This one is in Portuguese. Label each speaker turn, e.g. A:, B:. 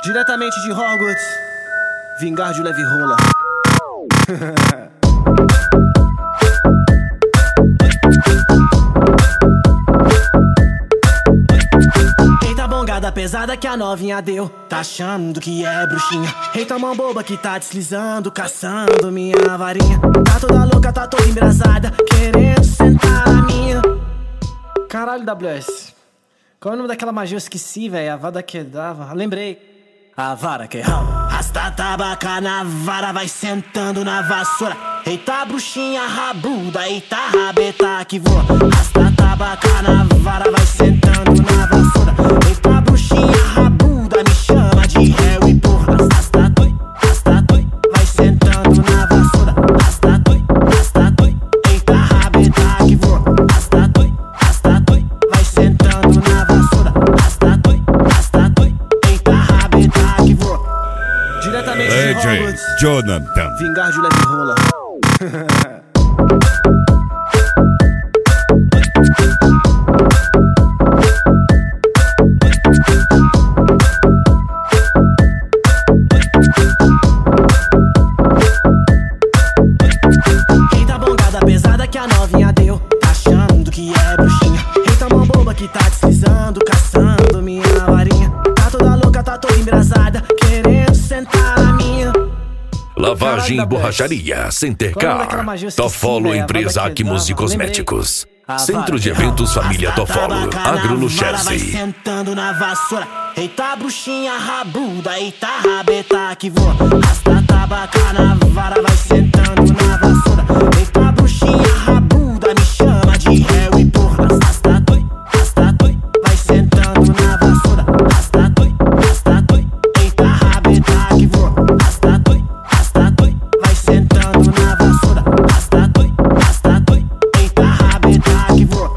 A: Diretamente de Hogwarts, vingar de leve rola. Eita bongada pesada que a novinha deu, tá achando que é bruxinha. Eita mão boba que tá deslizando, caçando minha varinha. Tá toda louca, tá toda embrasada, querendo sentar na minha. Caralho, WS, qual é o nome daquela magia? Eu esqueci, velho. A vara que dava. Lembrei. A vara que rasta tabaca na vara, vai sentando na vassoura. Eita bruxinha rabuda, eita rabeta que voa. Rasta tabaca na vara, vai sentando na vassoura. Eita bruxinha rabuda, me chama de réu e porra. Rasta toi, vai sentando na vassoura. Rasta toi, eita rabeta que voa. Rasta toi, vai sentando na vassoura. Rasta toi, eita rabeta que voa. Diretamente de
B: DJ
A: Hogwarts,
B: Jonathan.
A: vingar de leve rola. Eita bongada pesada que a novinha deu, tá achando que é bruxinha. Eita mão boba que tá deslizando, caçando minha varinha. Tá toda louca, tá toda embrasada, querendo sentar na minha.
B: Lavagem e
A: Caralho,
B: borracharia, Center
A: qual é o nome daquela magia? Eu esqueci,
B: Tofolo
A: velho. A
B: Empresa
A: vara que
B: Acmos e
A: dava.
B: Cosméticos.
A: A
B: Centro
A: vara
B: de
A: que
B: Eventos Família
A: rasta
B: Tofolo,
A: tabaca na
B: Agro no
A: vara, vai
B: Chelsea.
A: sentando na vassoura. Eita bruxinha rabuda, eita rabeta que voa. Rasta tabaca na vara, vai sentando na vassoura. Eita bruxinha rabuda, me chama de réu e porra. Rasta toi, vai sentando na vassoura. Rasta toi, eita rabeta que voa. Rasta toi, vai sentando na vassoura. Rasta toi, eita rabeta que voa.